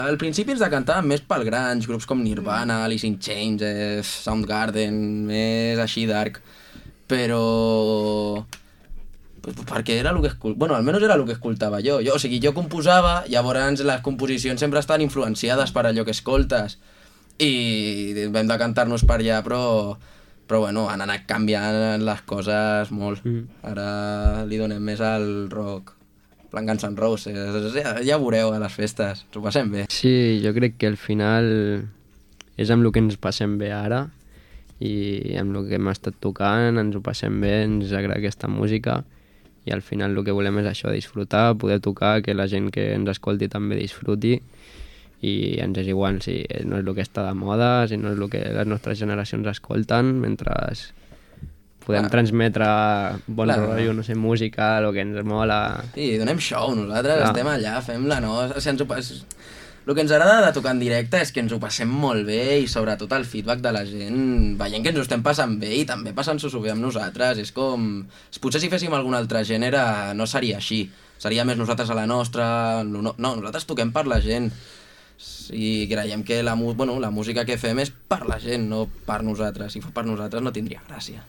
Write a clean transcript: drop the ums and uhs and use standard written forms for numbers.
Al principi ens decantàvem més pel grunge, grups com Nirvana, Alice in Chains, Soundgarden, més així dark, però perquè era el que bueno, almenys era el que escoltava jo. O sigui, jo composava, llavors les composicions sempre estan influenciades per allò que escoltes i vam decantar-nos per allà, però bueno, han anat canviant les coses molt. Ara li donem més al rock, plan Guns N' Roses, ja ho veureu a les festes, ens ho passem bé. Sí, jo crec que al final és amb el que ens passem bé ara i amb el que hem estat tocant, ens ho passem bé, ens agrada aquesta música i al final el que volem és això, disfrutar, poder tocar, que la gent que ens escolti també disfruti i ens és igual si no és el que està de moda, si no és el que les nostres generacions escolten, mentre podem transmetre bon rotllo, no sé, música, el que ens mola. Sí, donem show, nosaltres estem allà, fem la nostra... O sigui, el que ens agrada de tocar en directe és que ens ho passem molt bé i sobretot el feedback de la gent, veient que ens ho estem passant bé i també passant-s'ho bé amb nosaltres. És com... Potser si féssim algun altre gènere no seria així. Seria més nosaltres a la nostra... No, nosaltres toquem per la gent i creiem que la música que fem és per la gent, no per nosaltres. Si fos per nosaltres no tindria gràcia.